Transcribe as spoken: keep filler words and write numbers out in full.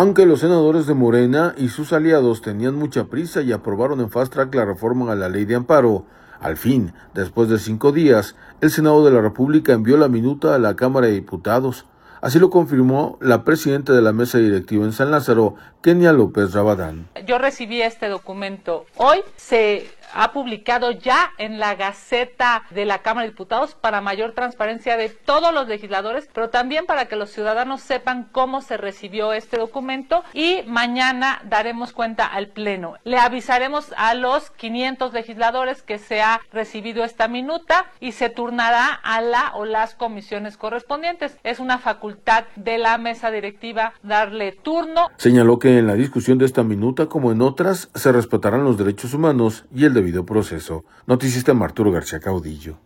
Aunque los senadores de Morena y sus aliados tenían mucha prisa y aprobaron en fast track la reforma a la ley de amparo, al fin, después de cinco días, el Senado de la República envió la minuta a la Cámara de Diputados. Así lo confirmó la presidenta de la mesa directiva en San Lázaro, Kenia López Rabadán. Yo recibí este documento hoy, se ha publicado ya en la Gaceta de la Cámara de Diputados para mayor transparencia de todos los legisladores, pero también para que los ciudadanos sepan cómo se recibió este documento, y mañana daremos cuenta al Pleno. Le avisaremos a los quinientos legisladores que se ha recibido esta minuta y se turnará a la o las comisiones correspondientes. Es una facultad de la mesa directiva darle turno. Señaló que en la discusión de esta minuta, como en otras, se respetarán los derechos humanos y el debido proceso. Noticista Arturo García Caudillo.